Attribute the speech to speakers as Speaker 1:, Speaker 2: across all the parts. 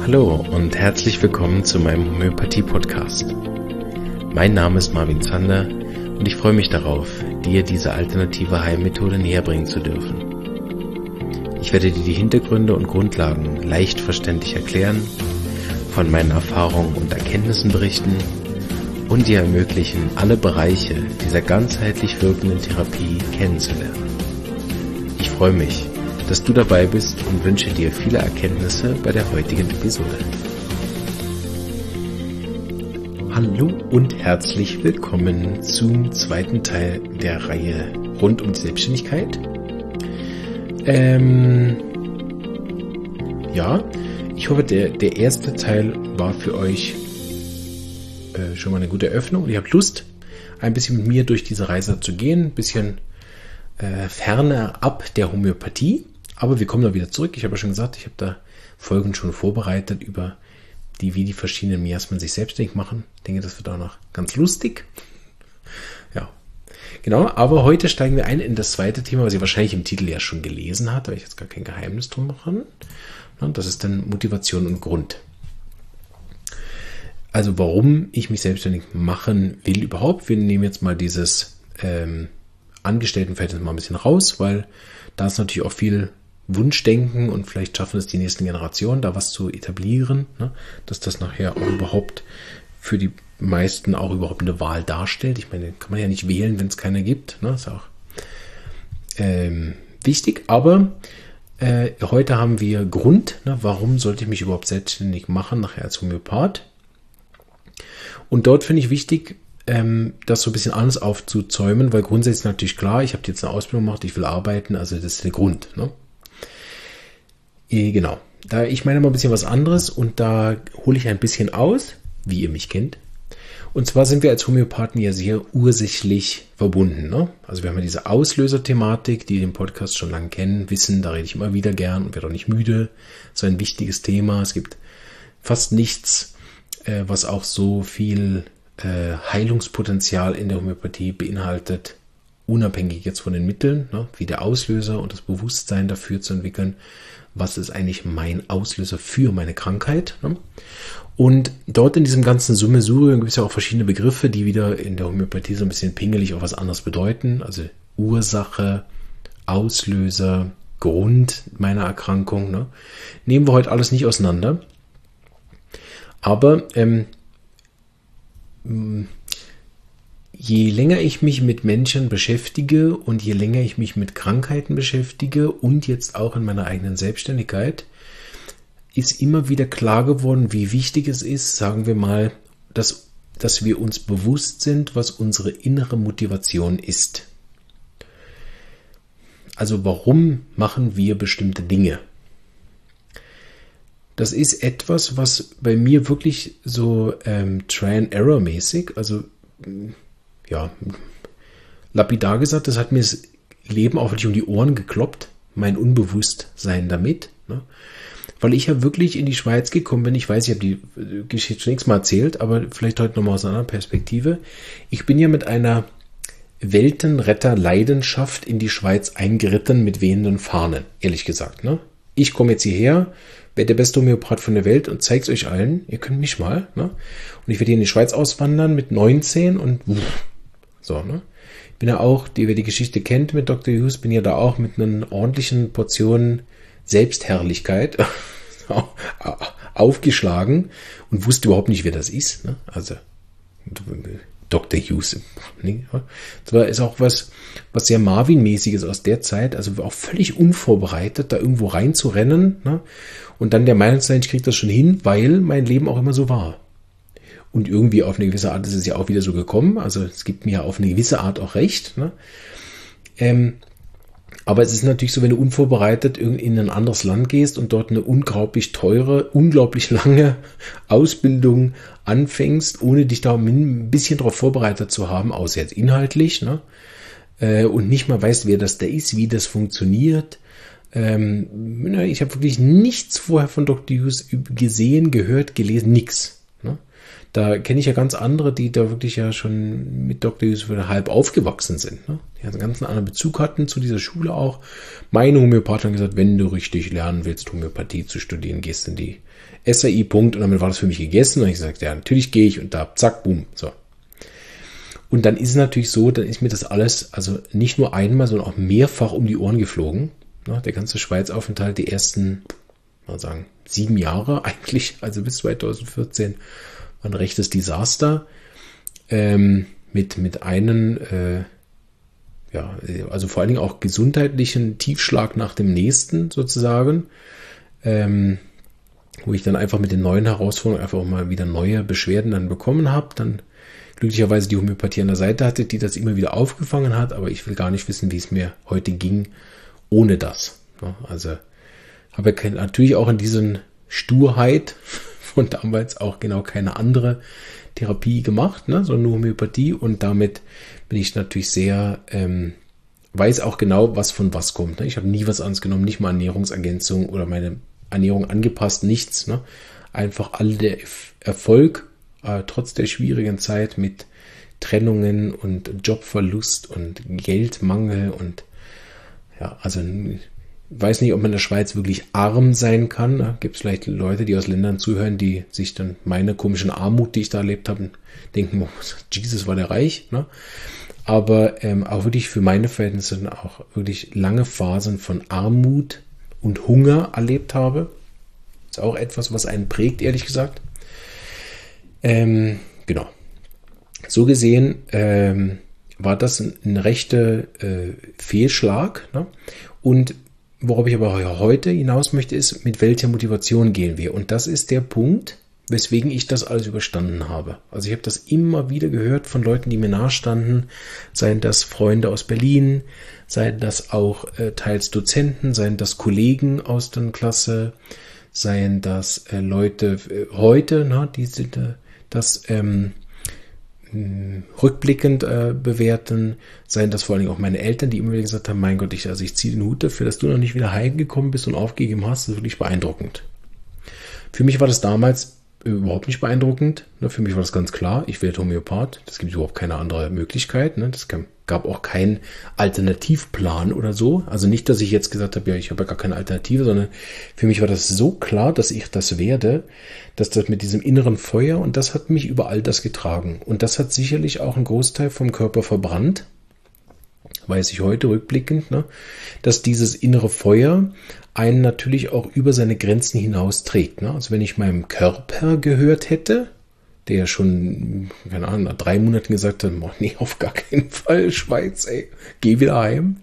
Speaker 1: Hallo und herzlich willkommen zu meinem Homöopathie-Podcast. Mein Name ist Marvin Zander und ich freue mich darauf, dir diese alternative Heilmethode näherbringen zu dürfen. Ich werde dir die Hintergründe und Grundlagen leicht verständlich erklären, von meinen Erfahrungen und Erkenntnissen berichten und dir ermöglichen, alle Bereiche dieser ganzheitlich wirkenden Therapie kennenzulernen. Ich freue mich, dass du dabei bist und wünsche dir viele Erkenntnisse bei der heutigen Episode. Hallo und herzlich willkommen zum zweiten Teil der Reihe rund um die Selbstständigkeit. Ich hoffe, der erste Teil war für euch schon mal eine gute Eröffnung und ihr habt Lust, ein bisschen mit mir durch diese Reise zu gehen, ein bisschen ferner ab der Homöopathie. Aber wir kommen da wieder zurück. Ich habe ja schon gesagt, ich habe da Folgen schon vorbereitet über wie die verschiedenen Miasmen sich selbstständig machen. Ich denke, das wird auch noch ganz lustig. Ja, genau. Aber heute steigen wir ein in das zweite Thema, was ihr wahrscheinlich im Titel ja schon gelesen habt, weil ich jetzt gar kein Geheimnis drum mache. Das ist dann Motivation und Grund. Also warum ich mich selbstständig machen will überhaupt. Wir nehmen jetzt mal dieses Angestelltenverhältnis mal ein bisschen raus, weil da ist natürlich auch viel Wunschdenken und vielleicht schaffen es die nächsten Generationen, da was zu etablieren, ne? Dass das nachher auch überhaupt für die meisten auch überhaupt eine Wahl darstellt. Ich meine, kann man ja nicht wählen, wenn es keine gibt. Ne? Ist auch wichtig, aber heute haben wir Grund, ne? Warum sollte ich mich überhaupt selbstständig machen, nachher als Homöopath. Und dort finde ich wichtig, das so ein bisschen anders aufzuzäumen, weil grundsätzlich ist natürlich klar, ich habe jetzt eine Ausbildung gemacht, ich will arbeiten, also das ist der Grund. Ne? Genau, da ich meine mal ein bisschen was anderes und da hole ich ein bisschen aus, wie ihr mich kennt. Und zwar sind wir als Homöopathen ja sehr ursächlich verbunden. Ne? Also wir haben ja diese Auslöser-Thematik, die den Podcast schon lange kennen, wissen, da rede ich immer wieder gern und werde auch nicht müde. So ein wichtiges Thema. Es gibt fast nichts, was auch so viel Heilungspotenzial in der Homöopathie beinhaltet, unabhängig jetzt von den Mitteln, ne, wie der Auslöser und das Bewusstsein dafür zu entwickeln, was ist eigentlich mein Auslöser für meine Krankheit. Ne? Und dort in diesem ganzen Summesurium gibt es ja auch verschiedene Begriffe, die wieder in der Homöopathie so ein bisschen pingelig auch was anderes bedeuten. Also Ursache, Auslöser, Grund meiner Erkrankung. Ne? Nehmen wir heute alles nicht auseinander. Aber je länger ich mich mit Menschen beschäftige und je länger ich mich mit Krankheiten beschäftige und jetzt auch in meiner eigenen Selbstständigkeit, ist immer wieder klar geworden, wie wichtig es ist, sagen wir mal, dass wir uns bewusst sind, was unsere innere Motivation ist. Also warum machen wir bestimmte Dinge? Das ist etwas, was bei mir wirklich so Try-and-Error-mäßig, also ja, lapidar gesagt, das hat mir das Leben auch wirklich um die Ohren gekloppt, mein Unbewusstsein damit. Ne? Weil ich ja wirklich in die Schweiz gekommen bin, ich weiß, ich habe die Geschichte schon x-mal erzählt, aber vielleicht heute nochmal aus einer anderen Perspektive. Ich bin ja mit einer Weltenretter-Leidenschaft in die Schweiz eingeritten mit wehenden Fahnen, ehrlich gesagt. Ne? Ich komme jetzt hierher, werde der beste Homöopath von der Welt und zeige es euch allen. Ihr könnt mich mal. Ne? Und ich werde hier in die Schweiz auswandern mit 19 und so. Ne? Ich bin ja auch, wer die Geschichte kennt mit Dr. Hughes, bin ja da auch mit einer ordentlichen Portion Selbstherrlichkeit aufgeschlagen und wusste überhaupt nicht, wer das ist. Ne? Also Dr. Hughes. Ne? Das ist auch was sehr Marvin-mäßiges aus der Zeit, also auch völlig unvorbereitet, da irgendwo reinzurennen, ne? Und dann der Meinung zu sein, ich kriege das schon hin, weil mein Leben auch immer so war. Und irgendwie auf eine gewisse Art ist es ja auch wieder so gekommen, also es gibt mir ja auf eine gewisse Art auch recht. Ne? Aber es ist natürlich so, wenn du unvorbereitet in ein anderes Land gehst und dort eine unglaublich teure, unglaublich lange Ausbildung anfängst, ohne dich da ein bisschen darauf vorbereitet zu haben, außer jetzt inhaltlich, ne? Und nicht mal weißt, wer das da ist, wie das funktioniert. Ich habe wirklich nichts vorher von Dr. Hughes gesehen, gehört, gelesen, nix. Ne? Da kenne ich ja ganz andere, die da wirklich ja schon mit Dr. Yusuf halb aufgewachsen sind. Ne? Die einen ganz anderen Bezug hatten zu dieser Schule auch. Meine Homöopathin hat gesagt, wenn du richtig lernen willst, Homöopathie zu studieren, gehst in die SAI, Punkt. Und damit war das für mich gegessen. Und ich gesagt, ja, natürlich gehe ich und da, zack, boom, so. Und dann ist es natürlich so, dann ist mir das alles, also nicht nur einmal, sondern auch mehrfach um die Ohren geflogen. Ne? Der ganze Schweizaufenthalt, die ersten, mal sagen, 7 Jahre eigentlich, also bis 2014, war ein rechtes Desaster. Mit einem, ja, also vor allen Dingen auch gesundheitlichen Tiefschlag nach dem nächsten sozusagen, wo ich dann einfach mit den neuen Herausforderungen einfach auch mal wieder neue Beschwerden dann bekommen habe, dann glücklicherweise die Homöopathie an der Seite hatte, die das immer wieder aufgefangen hat, aber ich will gar nicht wissen, wie es mir heute ging ohne das. Also habe ja natürlich auch in diesen Sturheit von damals auch genau keine andere Therapie gemacht, ne, sondern nur Homöopathie, und damit bin ich natürlich sehr, weiß auch genau, was von was kommt. Ne? Ich habe nie was anderes genommen, nicht mal Ernährungsergänzung oder meine Ernährung angepasst, nichts. Ne? Einfach all der Erfolg, trotz der schwierigen Zeit mit Trennungen und Jobverlust und Geldmangel und ja, also weiß nicht, ob man in der Schweiz wirklich arm sein kann. Da gibt es vielleicht Leute, die aus Ländern zuhören, die sich dann meine komischen Armut, die ich da erlebt habe, denken, oh, Jesus, war der reich. Ne? Aber auch wirklich für meine Verhältnisse auch wirklich lange Phasen von Armut und Hunger erlebt habe. Ist auch etwas, was einen prägt, ehrlich gesagt. Genau. So gesehen war das ein rechter Fehlschlag. Ne? Und worauf ich aber heute hinaus möchte, ist, mit welcher Motivation gehen wir? Und das ist der Punkt, weswegen ich das alles überstanden habe. Also ich habe das immer wieder gehört von Leuten, die mir nahestanden, seien das Freunde aus Berlin, seien das auch teils Dozenten, seien das Kollegen aus der Klasse, seien das Leute heute, ne, die sind das rückblickend bewerten, seien das vor allen Dingen auch meine Eltern, die immer wieder gesagt haben, mein Gott, ich ziehe den Hut dafür, dass du noch nicht wieder heimgekommen bist und aufgegeben hast, das ist wirklich beeindruckend. Für mich war das damals überhaupt nicht beeindruckend. Für mich war das ganz klar, ich werde Homöopath, das gibt überhaupt keine andere Möglichkeit. Das gab auch keinen Alternativplan oder so. Also nicht, dass ich jetzt gesagt habe, ja, ich habe ja gar keine Alternative, sondern für mich war das so klar, dass ich das werde, dass das mit diesem inneren Feuer, und das hat mich über all das getragen. Und das hat sicherlich auch einen Großteil vom Körper verbrannt, weiß ich heute rückblickend, dass dieses innere Feuer einen natürlich auch über seine Grenzen hinaus trägt. Also wenn ich meinem Körper gehört hätte, der schon, keine Ahnung, nach 3 Monaten gesagt hat, nee, auf gar keinen Fall, Schweiz, ey, geh wieder heim.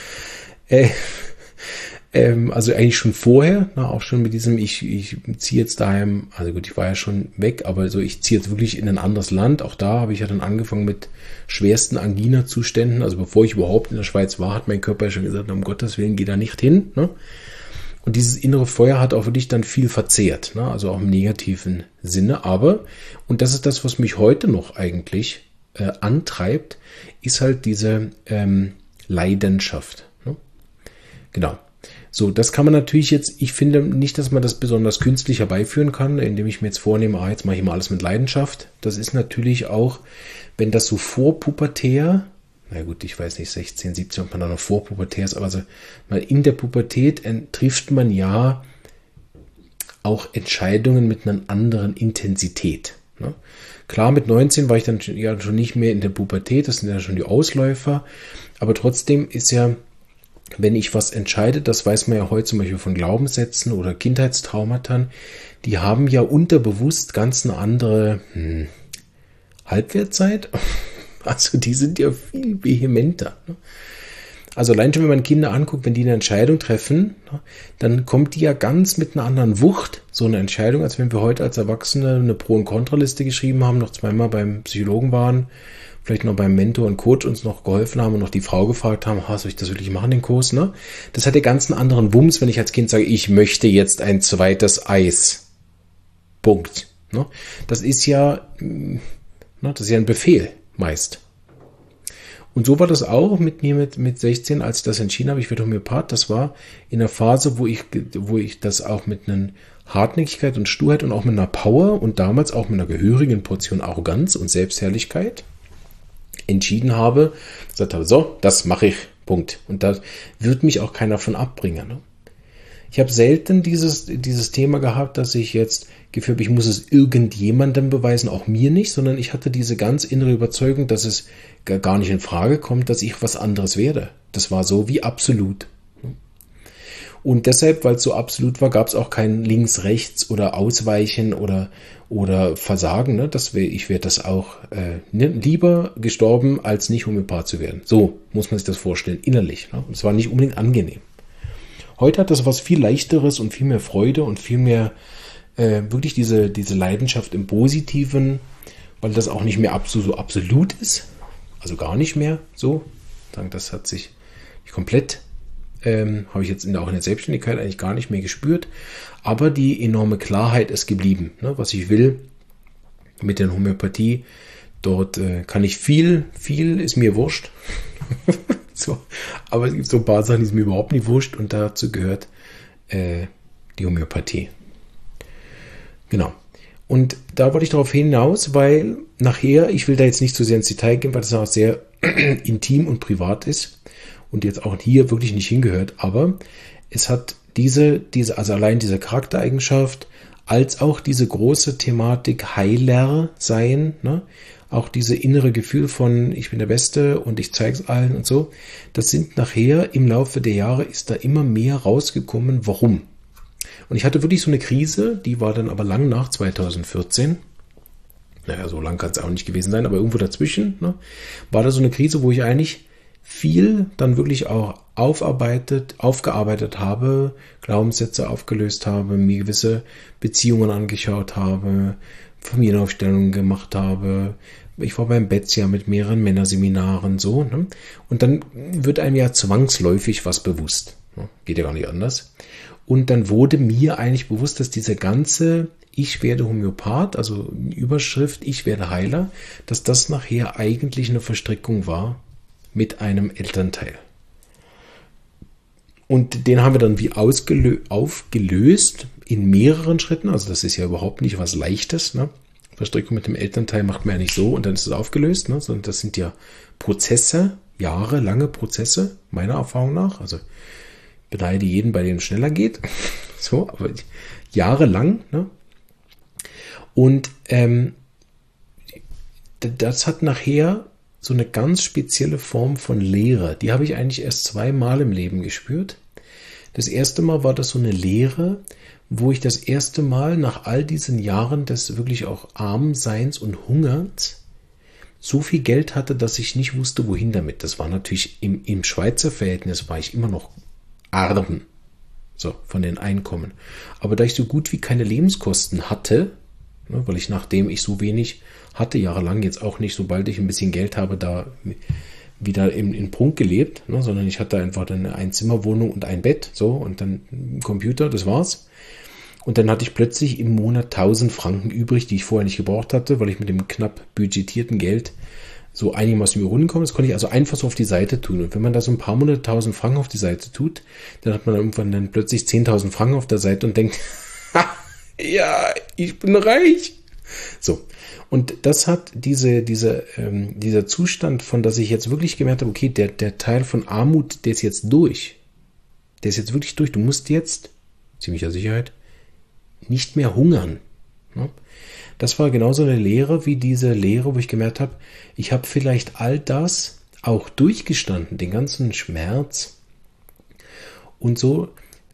Speaker 1: Also eigentlich schon vorher, auch schon mit diesem, ich ziehe jetzt daheim, also gut, ich war ja schon weg, aber so, ich ziehe jetzt wirklich in ein anderes Land. Auch da habe ich ja dann angefangen mit schwersten Angina-Zuständen. Also bevor ich überhaupt in der Schweiz war, hat mein Körper ja schon gesagt, um Gottes Willen, geh da nicht hin. Und dieses innere Feuer hat auch wirklich dann viel verzehrt, also auch im negativen Sinne. Aber, und das ist das, was mich heute noch eigentlich antreibt, ist halt diese Leidenschaft. Genau. So, das kann man natürlich jetzt, ich finde nicht, dass man das besonders künstlich herbeiführen kann, indem ich mir jetzt vornehme, jetzt mache ich mal alles mit Leidenschaft. Das ist natürlich auch, wenn das so vorpubertär, na gut, ich weiß nicht, 16, 17, ob man da noch vorpubertär ist, aber also mal in der Pubertät trifft man ja auch Entscheidungen mit einer anderen Intensität. Klar, mit 19 war ich dann ja schon nicht mehr in der Pubertät, das sind ja schon die Ausläufer, aber trotzdem ist ja, wenn ich was entscheide, das weiß man ja heute zum Beispiel von Glaubenssätzen oder Kindheitstraumata, die haben ja unterbewusst ganz eine andere Halbwertzeit. Also die sind ja viel vehementer. Also allein schon, wenn man Kinder anguckt, wenn die eine Entscheidung treffen, dann kommt die ja ganz mit einer anderen Wucht, so eine Entscheidung, als wenn wir heute als Erwachsene eine Pro- und Kontraliste geschrieben haben, noch zweimal beim Psychologen waren, vielleicht noch beim Mentor und Coach uns noch geholfen haben und noch die Frau gefragt haben, soll ich das wirklich machen, den Kurs? Das hat ja ganz einen anderen Wumms, wenn ich als Kind sage, ich möchte jetzt ein zweites Eis. Punkt. Das ist ja ein Befehl meist. Und so war das auch mit mir mit 16, als ich das entschieden habe, ich werde Homöopath. Das war in der Phase, wo ich das auch mit einem Hartnäckigkeit und Sturheit und auch mit einer Power und damals auch mit einer gehörigen Portion Arroganz und Selbstherrlichkeit entschieden habe, gesagt habe, so, das mache ich, Punkt. Und da wird mich auch keiner von abbringen. Ne? Ich habe selten dieses Thema gehabt, dass ich jetzt gefühlt habe, ich muss es irgendjemandem beweisen, auch mir nicht, sondern ich hatte diese ganz innere Überzeugung, dass es gar nicht in Frage kommt, dass ich was anderes werde. Das war so wie absolut. Und deshalb, weil es so absolut war, gab es auch kein Links, Rechts oder Ausweichen oder Versagen. Ne? Ich wäre das auch lieber gestorben, als nicht Homöopath zu werden. So muss man sich das vorstellen, innerlich. Ne? Es war nicht unbedingt angenehm. Heute hat das was viel Leichteres und viel mehr Freude und viel mehr wirklich diese Leidenschaft im Positiven, weil das auch nicht mehr so absolut ist. Also gar nicht mehr so. Das hat sich komplett habe ich jetzt auch in der Selbstständigkeit eigentlich gar nicht mehr gespürt. Aber die enorme Klarheit ist geblieben. Ne? Was ich will mit der Homöopathie, dort kann ich viel ist mir wurscht. So, aber es gibt so ein paar Sachen, die sind mir überhaupt nicht wurscht und dazu gehört die Homöopathie. Genau. Und da wollte ich darauf hinaus, weil nachher, ich will da jetzt nicht zu sehr ins Detail gehen, weil das auch sehr intim und privat ist und jetzt auch hier wirklich nicht hingehört, aber es hat also allein diese Charaktereigenschaft, als auch diese große Thematik Heiler sein, ne? Auch diese innere Gefühl von ich bin der Beste und ich zeige es allen und so, das sind nachher im Laufe der Jahre ist da immer mehr rausgekommen, warum. Und ich hatte wirklich so eine Krise, die war dann aber lang nach 2014. Naja, so lang kann es auch nicht gewesen sein, aber irgendwo dazwischen, ne, war da so eine Krise, wo ich eigentlich viel dann wirklich auch aufgearbeitet habe, Glaubenssätze aufgelöst habe, mir gewisse Beziehungen angeschaut habe, Familienaufstellungen gemacht habe. Ich war beim Betzia mit mehreren Männerseminaren, so. Ne? Und dann wird einem ja zwangsläufig was bewusst. Ne? Geht ja gar nicht anders. Und dann wurde mir eigentlich bewusst, dass diese ganze Ich werde Homöopath, also Überschrift Ich werde Heiler, dass das nachher eigentlich eine Verstrickung war mit einem Elternteil. Und den haben wir dann wie aufgelöst in mehreren Schritten. Also das ist ja überhaupt nicht was Leichtes. Ne? Verstrickung mit dem Elternteil macht man ja nicht so und dann ist es aufgelöst. Ne? Sondern das sind ja Prozesse, jahrelange Prozesse, meiner Erfahrung nach. Also beneide jeden, bei dem es schneller geht. So, aber jahrelang. Ne? Und das hat nachher so eine ganz spezielle Form von Lehre. Die habe ich eigentlich erst 2-mal im Leben gespürt. Das erste Mal war das so eine Lehre, wo ich das erste Mal nach all diesen Jahren des wirklich auch Armseins und Hungerns so viel Geld hatte, dass ich nicht wusste, wohin damit. Das war natürlich im Schweizer Verhältnis war ich immer noch arm, so von den Einkommen. Aber da ich so gut wie keine Lebenskosten hatte, ne, weil ich nachdem ich so wenig hatte, jahrelang jetzt auch nicht, sobald ich ein bisschen Geld habe, da wieder in Prunk gelebt, ne, sondern ich hatte einfach dann eine Einzimmerwohnung und ein Bett, so, und dann einen Computer, das war's. Und dann hatte ich plötzlich im Monat 1000 Franken übrig, die ich vorher nicht gebraucht hatte, weil ich mit dem knapp budgetierten Geld so einigermaßen über Runden komme. Das konnte ich also einfach so auf die Seite tun. Und wenn man da so ein paar Monate 1000 Franken auf die Seite tut, dann hat man irgendwann dann plötzlich 10.000 Franken auf der Seite und denkt, ja, ich bin reich. So. Und das hat dieser Zustand von, dass ich jetzt wirklich gemerkt habe, okay, der Teil von Armut, der ist jetzt durch. Der ist jetzt wirklich durch. Du musst jetzt, ziemlicher Sicherheit, nicht mehr hungern. Ne? Das war genauso eine Lehre wie diese Lehre, wo ich gemerkt habe, ich habe vielleicht all das auch durchgestanden, den ganzen Schmerz und so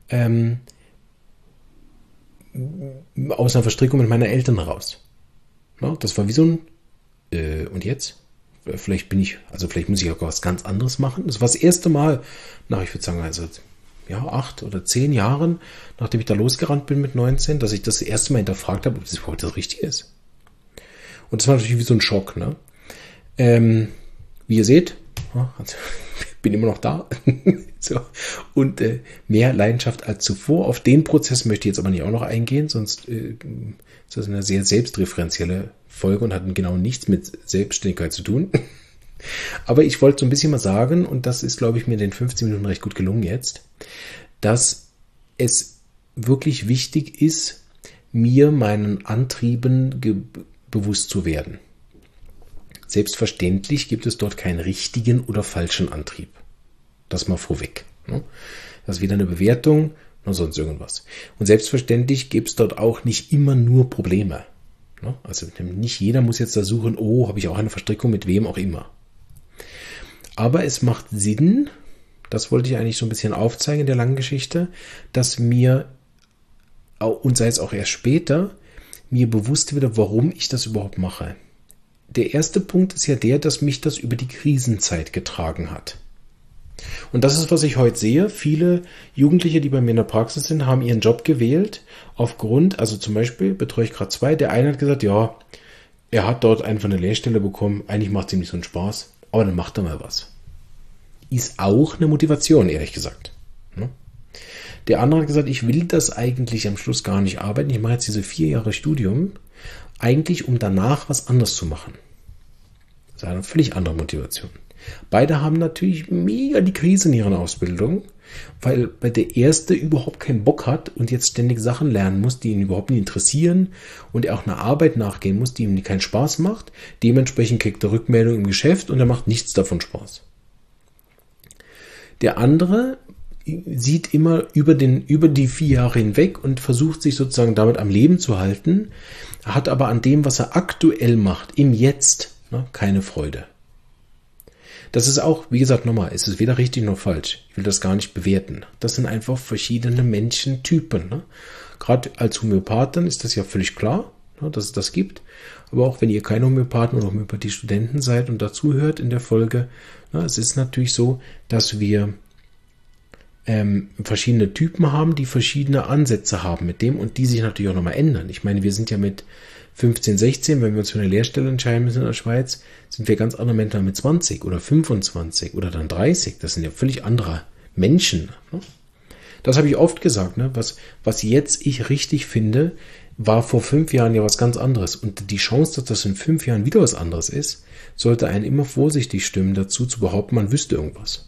Speaker 1: aus einer Verstrickung mit meinen Eltern heraus. Ja, das war wie so ein und jetzt? Vielleicht muss ich auch was ganz anderes machen. Das war das erste Mal nach, ich würde sagen, also 8 oder 10 Jahren, nachdem ich da losgerannt bin mit 19, dass ich das erste Mal hinterfragt habe, ob das überhaupt das Richtige ist. Und das war natürlich wie so ein Schock. Ne? Wie ihr seht, also, ich bin immer noch da. So. Und mehr Leidenschaft als zuvor. Auf den Prozess möchte ich jetzt aber nicht auch noch eingehen, sonst ist das eine sehr selbstreferenzielle Folge und hat genau nichts mit Selbstständigkeit zu tun. Aber ich wollte so ein bisschen mal sagen, und das ist, glaube ich, mir in den 15 Minuten recht gut gelungen jetzt, dass es wirklich wichtig ist, mir meinen Antrieben bewusst zu werden. Selbstverständlich gibt es dort keinen richtigen oder falschen Antrieb. Das mal vorweg. Ne? Das ist weder eine Bewertung noch sonst irgendwas. Und selbstverständlich gibt es dort auch nicht immer nur Probleme. Ne? Also nicht jeder muss jetzt da suchen, oh, habe ich auch eine Verstrickung mit wem auch immer. Aber es macht Sinn, das wollte ich eigentlich so ein bisschen aufzeigen in der langen Geschichte, dass mir, und sei es auch erst später, mir bewusst wird, warum ich das überhaupt mache. Der erste Punkt ist ja der, dass mich das über die Krisenzeit getragen hat. Und das ist, was ich heute sehe. Viele Jugendliche, die bei mir in der Praxis sind, haben ihren Job gewählt aufgrund, also zum Beispiel betreue ich gerade 2, der eine hat gesagt, ja, er hat dort einfach eine Lehrstelle bekommen, eigentlich macht es ihm nicht so einen Spaß, aber dann macht er mal was. Ist auch eine Motivation, ehrlich gesagt. Der andere hat gesagt, ich will das eigentlich am Schluss gar nicht arbeiten, ich mache jetzt diese 4 Jahre Studium, eigentlich um danach was anderes zu machen. Das ist eine völlig andere Motivation. Beide haben natürlich mega die Krise in ihrer Ausbildung, weil der Erste überhaupt keinen Bock hat und jetzt ständig Sachen lernen muss, die ihn überhaupt nicht interessieren und er auch einer Arbeit nachgehen muss, die ihm keinen Spaß macht. Dementsprechend kriegt er Rückmeldung im Geschäft und er macht nichts davon Spaß. Der andere sieht immer über die 4 Jahre hinweg und versucht sich sozusagen damit am Leben zu halten, hat aber an dem, was er aktuell macht, im Jetzt, keine Freude. Das ist auch, wie gesagt, nochmal, es ist weder richtig noch falsch. Ich will das gar nicht bewerten. Das sind einfach verschiedene Menschentypen. Ne? Gerade als Homöopathen ist das ja völlig klar, dass es das gibt. Aber auch wenn ihr keine Homöopathen oder Homöopathie-Studenten seid und dazu hört in der Folge, es ist natürlich so, dass wir verschiedene Typen haben, die verschiedene Ansätze haben mit dem und die sich natürlich auch nochmal ändern. Ich meine, wir sind ja mit 15, 16, wenn wir uns für eine Lehrstelle entscheiden müssen in der Schweiz, sind wir ganz andere Menschen mit 20 oder 25 oder dann 30. Das sind ja völlig andere Menschen. Ne? Das habe ich oft gesagt. Ne? Was jetzt ich richtig finde, war vor 5 Jahren ja was ganz anderes. Und die Chance, dass das in 5 Jahren wieder was anderes ist, sollte einen immer vorsichtig stimmen, dazu zu behaupten, man wüsste irgendwas.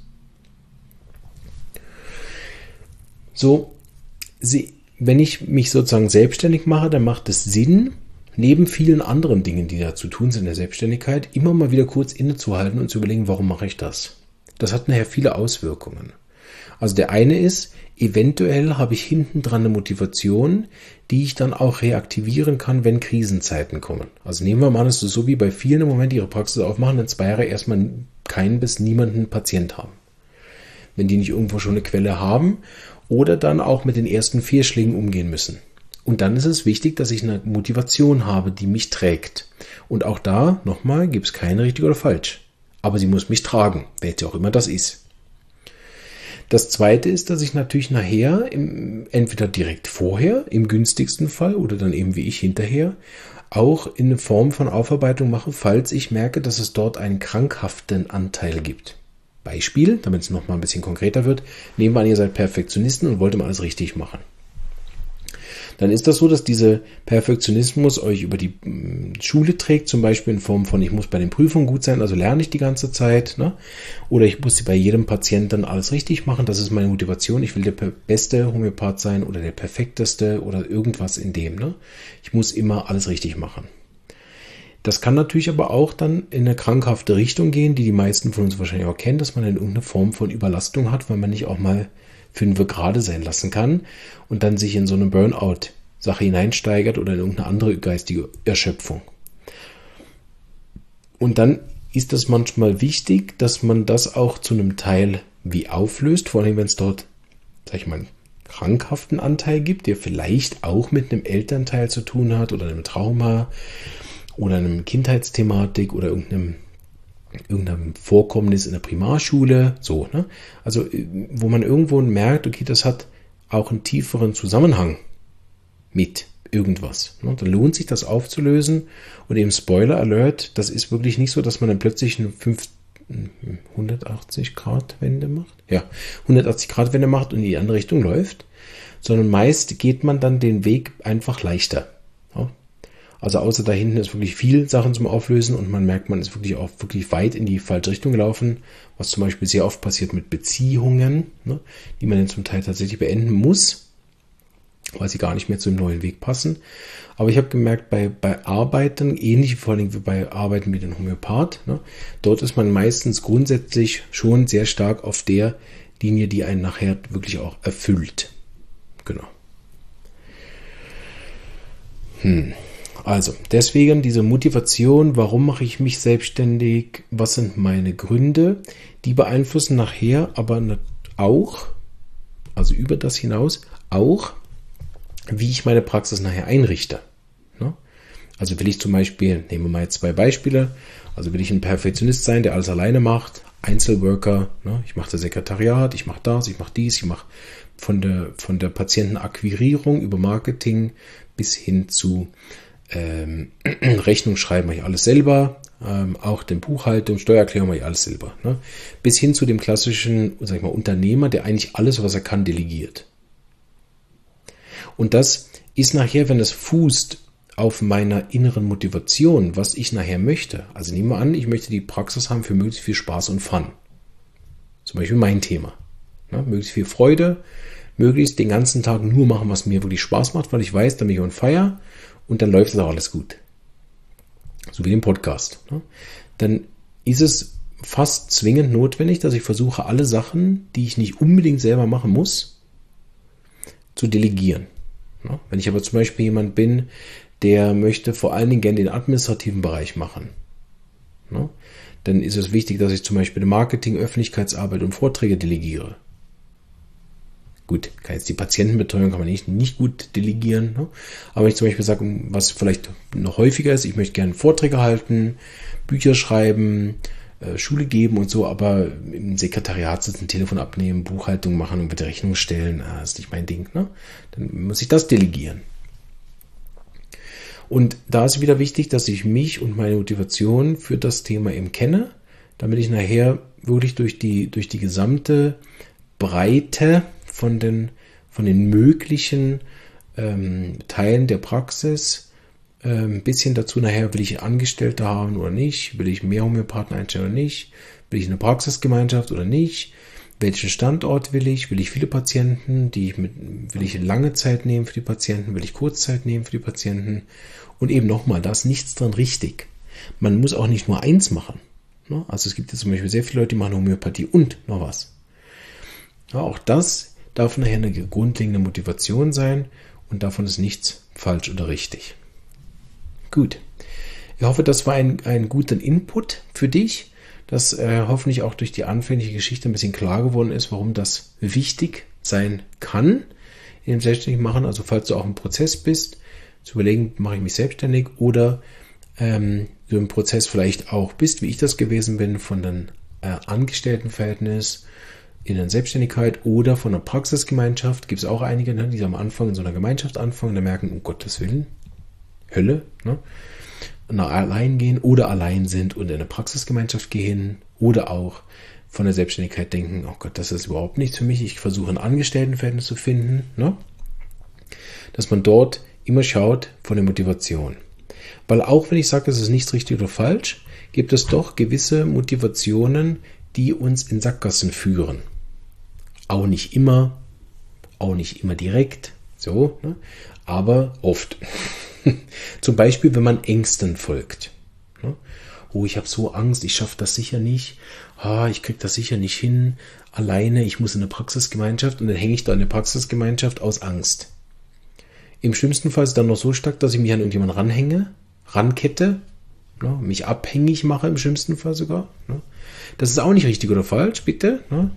Speaker 1: So, wenn ich mich sozusagen selbstständig mache, dann macht es Sinn, neben vielen anderen Dingen, die da zu tun sind in der Selbstständigkeit, immer mal wieder kurz innezuhalten und zu überlegen, warum mache ich das? Das hat nachher viele Auswirkungen. Also der eine ist, eventuell habe ich hinten dran eine Motivation, die ich dann auch reaktivieren kann, wenn Krisenzeiten kommen. Also nehmen wir mal an, es ist so wie bei vielen im Moment, die ihre Praxis aufmachen, dann 2 Jahre erstmal keinen bis niemanden Patient haben. Wenn die nicht irgendwo schon eine Quelle haben oder dann auch mit den ersten Fehlschlägen umgehen müssen. Und dann ist es wichtig, dass ich eine Motivation habe, die mich trägt. Und auch da, nochmal, gibt es keine richtig oder falsch. Aber sie muss mich tragen, welche auch immer das ist. Das Zweite ist, dass ich natürlich nachher, entweder direkt vorher, im günstigsten Fall, oder dann eben wie ich hinterher, auch in eine Form von Aufarbeitung mache, falls ich merke, dass es dort einen krankhaften Anteil gibt. Beispiel, damit es nochmal ein bisschen konkreter wird, nehmen wir an, ihr seid Perfektionisten und wollt immer alles richtig machen. Dann ist das so, dass dieser Perfektionismus euch über die Schule trägt, zum Beispiel in Form von, ich muss bei den Prüfungen gut sein, also lerne ich die ganze Zeit, ne? Oder ich muss bei jedem Patienten alles richtig machen, das ist meine Motivation, ich will der beste Homöopath sein oder der perfekteste oder irgendwas in dem, ne? Ich muss immer alles richtig machen. Das kann natürlich aber auch dann in eine krankhafte Richtung gehen, die meisten von uns wahrscheinlich auch kennen, dass man in irgendeine Form von Überlastung hat, weil man nicht auch mal 5 gerade sein lassen kann und dann sich in so eine Burnout-Sache hineinsteigert oder in irgendeine andere geistige Erschöpfung. Und dann ist es manchmal wichtig, dass man das auch zu einem Teil wie auflöst, vor allem wenn es dort, sag ich mal, einen krankhaften Anteil gibt, der vielleicht auch mit einem Elternteil zu tun hat oder einem Trauma oder einem Kindheitsthematik oder irgendeinem Vorkommnis in der Primarschule, so, ne? Also, wo man irgendwo merkt, okay, das hat auch einen tieferen Zusammenhang mit irgendwas. Ne? Dann lohnt sich das aufzulösen und eben Spoiler Alert, das ist wirklich nicht so, dass man dann plötzlich eine 180-Grad-Wende macht. Ja, 180-Grad-Wende macht und in die andere Richtung läuft, sondern meist geht man dann den Weg einfach leichter. Ja? Also außer da hinten ist wirklich viel Sachen zum Auflösen und man merkt, man ist wirklich auch wirklich weit in die falsche Richtung gelaufen, was zum Beispiel sehr oft passiert mit Beziehungen, ne, die man dann zum Teil tatsächlich beenden muss. weil sie gar nicht mehr zu dem neuen Weg passen. Aber ich habe gemerkt, bei Arbeiten, ähnlich vor allem wie bei Arbeiten mit dem Homöopath, ne, dort ist man meistens grundsätzlich schon sehr stark auf der Linie, die einen nachher wirklich auch erfüllt. Genau. Also, deswegen diese Motivation, warum mache ich mich selbstständig, was sind meine Gründe, die beeinflussen nachher aber auch, also über das hinaus, auch, wie ich meine Praxis nachher einrichte. Ne? Also will ich zum Beispiel, nehmen wir mal jetzt 2 Beispiele, also will ich ein Perfektionist sein, der alles alleine macht, Einzelworker, ne? Ich mache das Sekretariat, ich mache das, ich mache dies, ich mache von der Patientenakquirierung über Marketing bis hin zu Rechnung schreiben, mache ich alles selber, auch den Buchhaltung, Steuererklärung mache ich alles selber. Ne? Bis hin zu dem klassischen, sag ich mal, Unternehmer, der eigentlich alles, was er kann, delegiert. Und das ist nachher, wenn es fußt auf meiner inneren Motivation, was ich nachher möchte. Also nehmen wir an, ich möchte die Praxis haben für möglichst viel Spaß und Fun. Zum Beispiel mein Thema. Ne? Möglichst viel Freude, möglichst den ganzen Tag nur machen, was mir wirklich Spaß macht, weil ich weiß, dann bin ich on fire und dann läuft es auch alles gut. So wie den Podcast. Ne? Dann ist es fast zwingend notwendig, dass ich versuche, alle Sachen, die ich nicht unbedingt selber machen muss, zu delegieren. Ne? Wenn ich aber zum Beispiel jemand bin, der möchte vor allen Dingen gerne den administrativen Bereich machen, ne? Dann ist es wichtig, dass ich zum Beispiel Marketing, Öffentlichkeitsarbeit und Vorträge delegiere. Gut, kann jetzt die Patientenbetreuung kann man nicht gut delegieren. Ne? Aber wenn ich zum Beispiel sage, was vielleicht noch häufiger ist, ich möchte gerne Vorträge halten, Bücher schreiben, Schule geben und so, aber im Sekretariat sitzen, Telefon abnehmen, Buchhaltung machen und bitte Rechnung stellen, ist nicht mein Ding. Ne? Dann muss ich das delegieren. Und da ist wieder wichtig, dass ich mich und meine Motivation für das Thema eben kenne, damit ich nachher wirklich durch die gesamte Breite von den möglichen Teilen der Praxis ein bisschen dazu nachher, will ich Angestellte haben oder nicht, will ich mehr Homöopathen einstellen oder nicht, will ich eine Praxisgemeinschaft oder nicht, welchen Standort will ich viele Patienten, will ich lange Zeit nehmen für die Patienten, will ich Kurzzeit nehmen für die Patienten und eben nochmal, da ist nichts dran richtig. Man muss auch nicht nur eins machen. Ne? Also es gibt jetzt zum Beispiel sehr viele Leute, die machen Homöopathie und noch was. Ja, auch das darf nachher eine grundlegende Motivation sein und davon ist nichts falsch oder richtig. Gut. Ich hoffe, das war ein guter Input für dich, dass hoffentlich auch durch die anfängliche Geschichte ein bisschen klar geworden ist, warum das wichtig sein kann in dem selbstständigen Machen. Also falls du auch im Prozess bist, zu überlegen, mache ich mich selbstständig oder du im Prozess vielleicht auch bist, wie ich das gewesen bin, von einem Angestelltenverhältnis in der Selbstständigkeit oder von einer Praxisgemeinschaft. Gibt es auch einige, ne, die am Anfang in so einer Gemeinschaft anfangen und merken, um Gottes Willen, Hölle, ne? Allein gehen oder allein sind und in eine Praxisgemeinschaft gehen oder auch von der Selbstständigkeit denken, oh Gott, das ist überhaupt nichts für mich, ich versuche ein Angestelltenverhältnis zu finden, ne? Dass man dort immer schaut von der Motivation. Weil auch wenn ich sage, es ist nichts richtig oder falsch, gibt es doch gewisse Motivationen, die uns in Sackgassen führen. Auch nicht immer direkt, so, ne? Aber oft. Zum Beispiel, wenn man Ängsten folgt. Oh, ich habe so Angst, ich schaffe das sicher nicht. Ich kriege das sicher nicht hin. Alleine, ich muss in eine Praxisgemeinschaft und dann hänge ich da in eine Praxisgemeinschaft aus Angst. Im schlimmsten Fall ist es dann noch so stark, dass ich mich an irgendjemanden rankette, mich abhängig mache, im schlimmsten Fall sogar. Das ist auch nicht richtig oder falsch, bitte.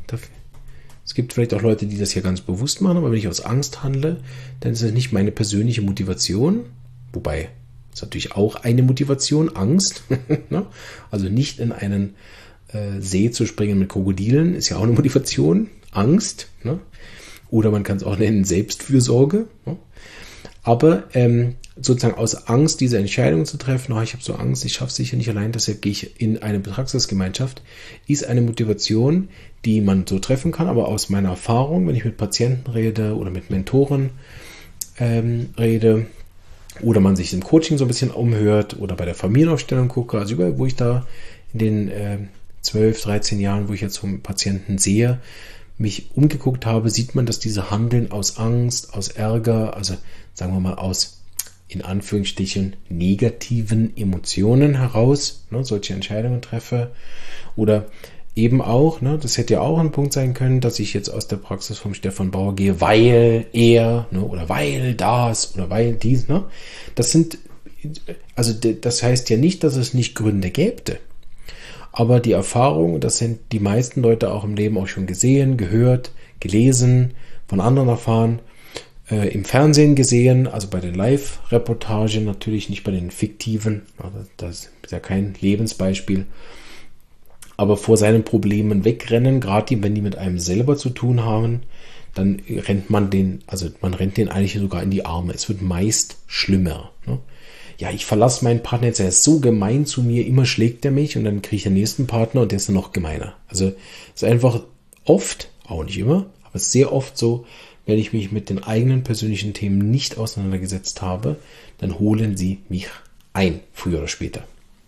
Speaker 1: Es gibt vielleicht auch Leute, die das hier ganz bewusst machen, aber wenn ich aus Angst handle, dann ist das nicht meine persönliche Motivation. Wobei, das ist natürlich auch eine Motivation, Angst. Also nicht in einen See zu springen mit Krokodilen, ist ja auch eine Motivation, Angst. Oder man kann es auch nennen Selbstfürsorge. Aber sozusagen aus Angst, diese Entscheidung zu treffen, ich habe so Angst, ich schaffe es sicher nicht allein, deshalb gehe ich in eine Praxisgemeinschaft, ist eine Motivation, die man so treffen kann, aber aus meiner Erfahrung, wenn ich mit Patienten rede oder mit Mentoren rede oder man sich im Coaching so ein bisschen umhört oder bei der Familienaufstellung gucke, also überall, wo ich da in den 12, 13 Jahren, wo ich jetzt Patienten sehe, mich umgeguckt habe, sieht man, dass diese Handeln aus Angst, aus Ärger, also sagen wir mal aus, in Anführungsstrichen, negativen Emotionen heraus, solche Entscheidungen treffe. Oder eben auch, das hätte ja auch ein Punkt sein können, dass ich jetzt aus der Praxis vom Stefan Bauer gehe, weil er, oder weil das, oder weil dies, Das sind, also das heißt ja nicht, dass es nicht Gründe gäbe. Aber die Erfahrung, das sind die meisten Leute auch im Leben auch schon gesehen, gehört, gelesen, von anderen erfahren, im Fernsehen gesehen, also bei den Live-Reportagen, natürlich nicht bei den fiktiven, das ist ja kein Lebensbeispiel, aber vor seinen Problemen wegrennen, gerade wenn die mit einem selber zu tun haben, dann rennt man den eigentlich sogar in die Arme. Es wird meist schlimmer. Ja, ich verlasse meinen Partner jetzt, er ist so gemein zu mir, immer schlägt er mich und dann kriege ich den nächsten Partner und der ist dann noch gemeiner. Also es ist einfach oft, auch nicht immer, aber sehr oft so, wenn ich mich mit den eigenen persönlichen Themen nicht auseinandergesetzt habe, dann holen sie mich ein, früher oder später.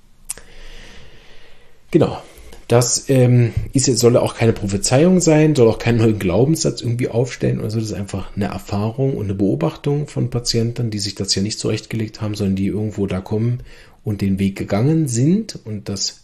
Speaker 1: Genau. Das soll auch keine Prophezeiung sein, soll auch keinen neuen Glaubenssatz irgendwie aufstellen oder so. Das ist einfach eine Erfahrung und eine Beobachtung von Patienten, die sich das ja nicht zurechtgelegt haben, sondern die irgendwo da kommen und den Weg gegangen sind. Und das,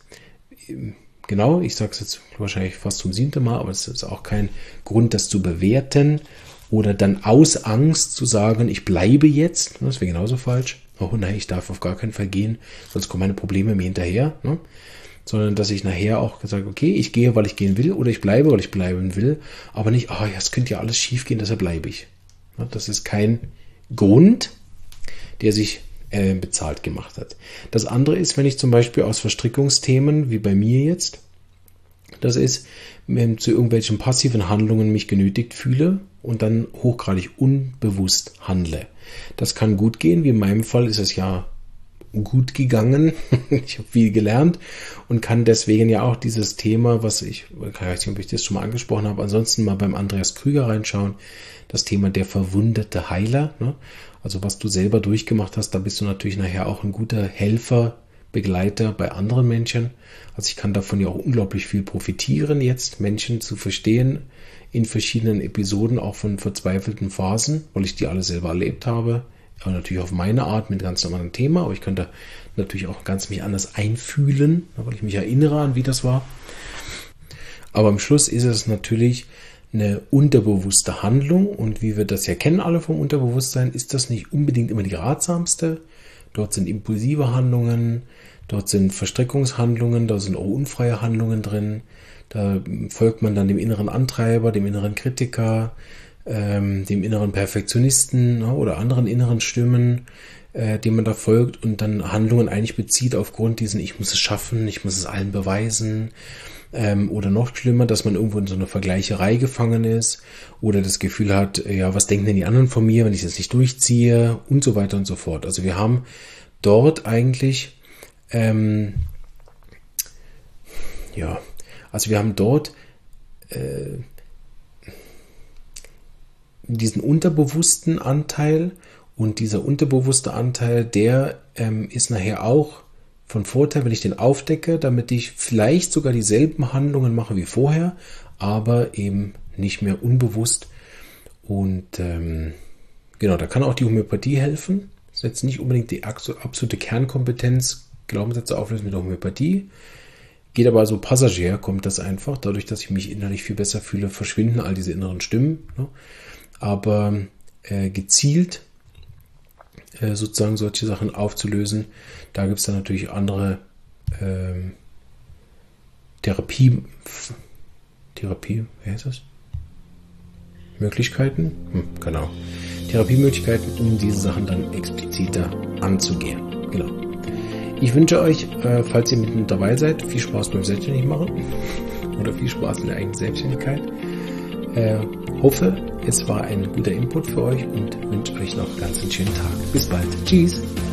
Speaker 1: genau, ich sage es jetzt wahrscheinlich fast zum 7. Mal, aber es ist auch kein Grund, das zu bewerten oder dann aus Angst zu sagen, ich bleibe jetzt. Das wäre genauso falsch. Oh nein, ich darf auf gar keinen Fall gehen, sonst kommen meine Probleme mir hinterher. Sondern dass ich nachher auch sage, okay, ich gehe, weil ich gehen will, oder ich bleibe, weil ich bleiben will, aber nicht, es könnte ja alles schief gehen, deshalb bleibe ich. Das ist kein Grund, der sich bezahlt gemacht hat. Das andere ist, wenn ich zum Beispiel aus Verstrickungsthemen, wie bei mir jetzt, das ist, zu irgendwelchen passiven Handlungen mich genötigt fühle und dann hochgradig unbewusst handle. Das kann gut gehen, wie in meinem Fall ist es ja gut gegangen. Ich habe viel gelernt und kann deswegen ja auch dieses Thema, ich weiß nicht, ob ich das schon mal angesprochen habe, ansonsten mal beim Andreas Krüger reinschauen, das Thema der verwundete Heiler. Also was du selber durchgemacht hast, da bist du natürlich nachher auch ein guter Helfer, Begleiter bei anderen Menschen. Also ich kann davon ja auch unglaublich viel profitieren, jetzt Menschen zu verstehen in verschiedenen Episoden, auch von verzweifelten Phasen, weil ich die alle selber erlebt habe. Aber natürlich auf meine Art mit ganz normalem Thema, aber ich könnte natürlich auch ganz mich anders einfühlen, weil ich mich erinnere an, wie das war. Aber am Schluss ist es natürlich eine unterbewusste Handlung und wie wir das ja kennen alle vom Unterbewusstsein, ist das nicht unbedingt immer die ratsamste. Dort sind impulsive Handlungen, dort sind Verstrickungshandlungen, da sind auch unfreie Handlungen drin. Da folgt man dann dem inneren Antreiber, dem inneren Kritiker, dem inneren Perfektionisten oder anderen inneren Stimmen, dem man da folgt und dann Handlungen eigentlich bezieht aufgrund diesen, ich muss es schaffen, ich muss es allen beweisen, oder noch schlimmer, dass man irgendwo in so einer Vergleicherei gefangen ist oder das Gefühl hat, was denken denn die anderen von mir, wenn ich das nicht durchziehe und so weiter und so fort. Also wir haben dort eigentlich diesen unterbewussten Anteil und dieser unterbewusste Anteil, der ist nachher auch von Vorteil, wenn ich den aufdecke, damit ich vielleicht sogar dieselben Handlungen mache wie vorher, aber eben nicht mehr unbewusst. Und genau, da kann auch die Homöopathie helfen. Das ist jetzt nicht unbedingt die absolute Kernkompetenz, Glaubenssätze auflösen mit der Homöopathie. Geht aber so passagier, kommt das einfach. Dadurch, dass ich mich innerlich viel besser fühle, verschwinden all diese inneren Stimmen. Aber gezielt sozusagen solche Sachen aufzulösen, da gibt es dann natürlich andere Therapie, wie heißt das? Möglichkeiten? Genau. Therapiemöglichkeiten, um diese Sachen dann expliziter anzugehen. Genau. Ich wünsche euch, falls ihr mit dabei seid, viel Spaß beim Selbstständigmachen oder viel Spaß in der eigenen Selbstständigkeit. Hoffe, es war ein guter Input für euch und wünsche euch noch ganz einen schönen Tag. Bis bald. Tschüss.